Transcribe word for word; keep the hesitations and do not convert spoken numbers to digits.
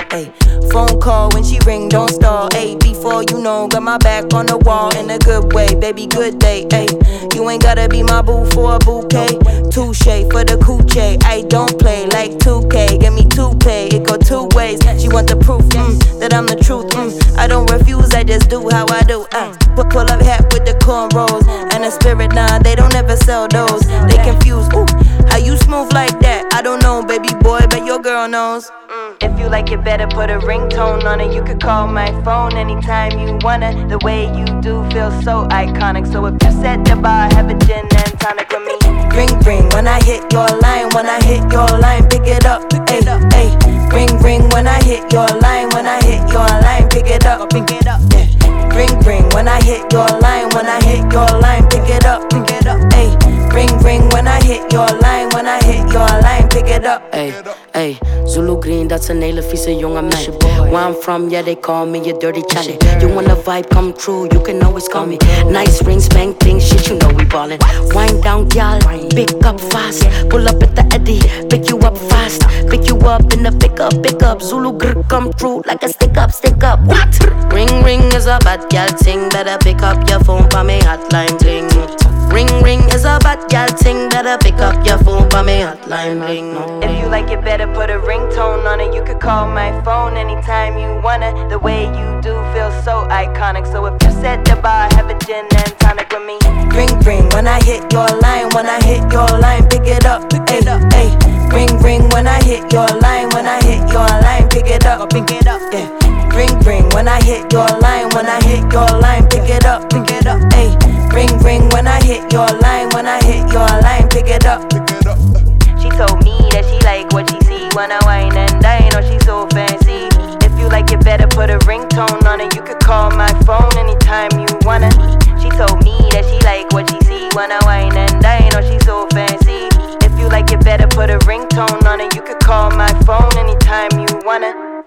Ayy, phone call when she ring, don't stall. Ayy, before you know, got my back on the wall in a good way, baby, good day. Ayy, you ain't gotta be my boo for a bouquet. Touche for the coochie, I don't play like two K. Give me two pay, it go two ways. She want the proof mm, that I'm the truth. Mm, I don't refuse, I just do how I do. Uh, put pull up hat with the cornrows and a spirit nine. They don't ever sell those. They confused. Ooh, how you smooth like that? I don't know, baby boy, but your girl knows. Mm. If you like it better, put a ringtone on it. You could call my phone anytime you wanna. The way you do feels so iconic. So if you set the bar, have a gin and tonic with me. Ring ring when I hit your line. When I hit your line, pick it up. Ay, ay. Ring ring when I hit your line. When I hit your line, pick it up. Pick it up. Yeah. Ring ring when I hit your line. When I hit your line, pick it up. Pick it up. Ay. Ring ring when I hit your line. When I hit your line, pick it up. Ay, ay. Zulu Green, that's een hele vieze jonge meid. Where I'm from, yeah, they call me a dirty Charlie. You want a vibe come true, you can always call me. Nice rings, bang things, shit, you know we ballin'. Wind down, y'all, pick up fast. Pull up at the Eddie, pick you up fast. Pick you up in the pick up, pick up. Zulu grr come true like a stick up, stick up. What? Ring ring is a bad gal ting. Better pick up your phone for me hotline bling. Ring ring is a bad gal ting. Better pick up your phone for me hotline bling. If you like it better, put a ringtone on it. You could call my phone anytime you wanna. The way you do feels so iconic. So if you set the bar, have a gin and tonic with me. Ring ring when I hit your line. When I hit your line, pick it up. Pick it up. Ay. Ring ring when I hit your line. When I hit your line, pick it up. Pick it up. Yeah. Ring ring when I hit your line. When I hit your line, pick it up. Pick it up. Ay. Ring ring when I hit your line. When I hit your line, pick it up. She told me that she like what she see when I wine and dine. Oh, she's so fancy. If you like it better, put a ringtone on it. You could call my phone anytime you wanna. She told me that she like what she see when I wine and dine. Oh, she's so fancy. If you like it better, put a ringtone on it. You could call my phone anytime you wanna.